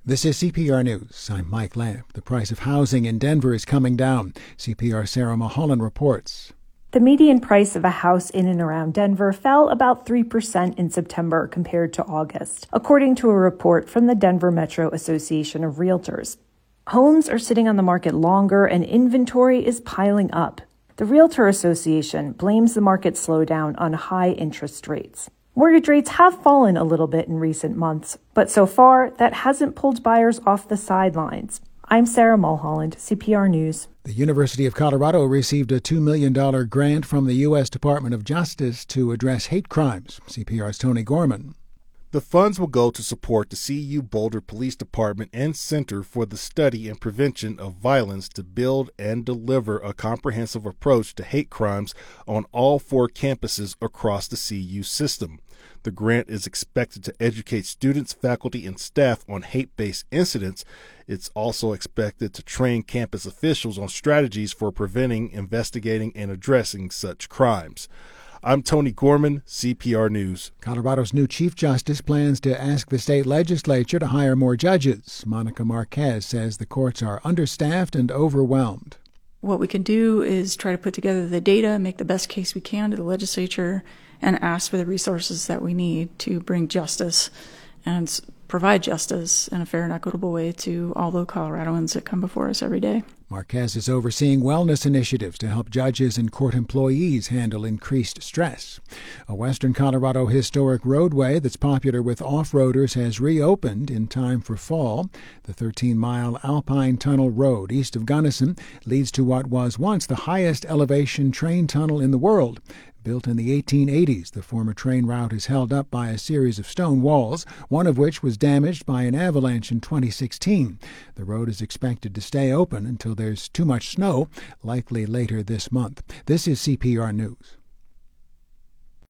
This is CPR News. I'm Mike Lamp. The price of housing in Denver is coming down. CPR Sarah Mulholland reports. The median price of a house in and around Denver fell about 3% in September compared to August, according to a report from the Denver Metro Association of Realtors. Homes are sitting on the market longer and inventory is piling up. The Realtor Association blames the market slowdown on high interest rates. Mortgage rates have fallen a little bit in recent months, but so far that hasn't pulled buyers off the sidelines. I'm Sarah Mulholland, CPR News. The University of Colorado received a $2 million grant from the U.S. Department of Justice to address hate crimes. CPR's Tony Gorman. The funds will go to support the CU Boulder Police Department and Center for the Study and Prevention of Violence to build and deliver a comprehensive approach to hate crimes on all 4 campuses across the CU system. The grant is expected to educate students, faculty, and staff on hate-based incidents. It's also expected to train campus officials on strategies for preventing, investigating, and addressing such crimes. I'm Tony Gorman, CPR News. Colorado's new Chief Justice plans to ask the state legislature to hire more judges. Monica Marquez says the courts are understaffed and overwhelmed. What we can do is try to put together the data, make the best case we can to the legislature, and ask for the resources that we need to bring justice and provide justice in a fair and equitable way to all the Coloradoans that come before us every day. Marquez is overseeing wellness initiatives to help judges and court employees handle increased stress. A western Colorado historic roadway that's popular with off-roaders has reopened in time for fall. The 13-mile Alpine Tunnel Road east of Gunnison leads to what was once the highest elevation train tunnel in the world. Built in the 1880s, the former train route is held up by a series of stone walls, one of which was damaged by an avalanche in 2016. The road is expected to stay open until there's too much snow, likely later this month. This is CPR News.